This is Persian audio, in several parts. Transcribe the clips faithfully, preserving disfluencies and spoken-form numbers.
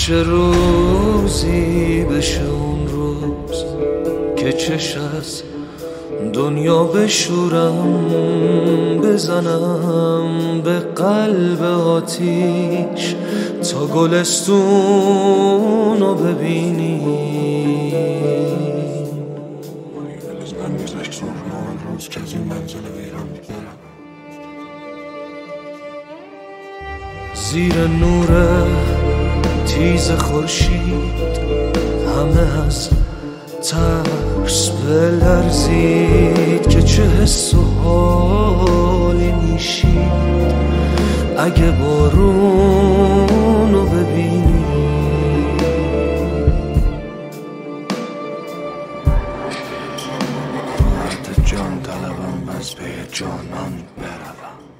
چه روزی بشه اون روز که چش از دنیا بشورم، بزنم به قلب آتیش تا گلستون رو ببینی. زیر نور تیز خورشید همه از ترس بلرزید که چه حس و حالی میشید اگه بارون رو ببینی. مرد جان طلبم از پی جانان بروم.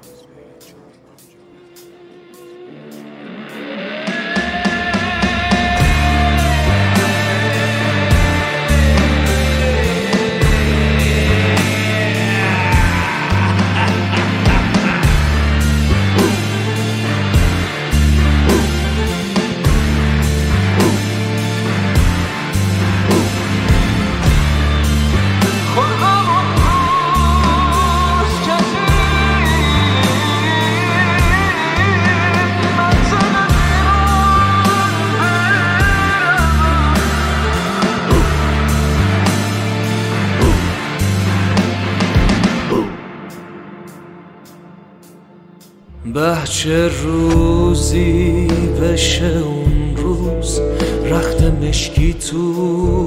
به چه روزی بشه اون روز رخت مشکی تو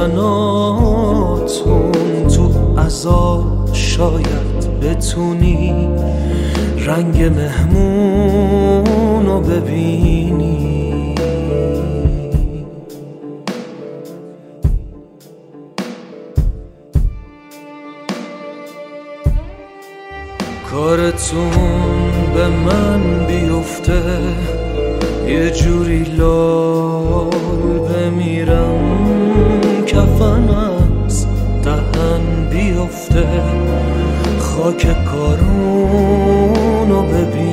تناتون، تو عزا شاید بتونی رنگ مهمون رو ببینی. کارتون به من بیفته یه جوری لال بمیرم، کفن از دهن بیفته خاک کارون رو ببین.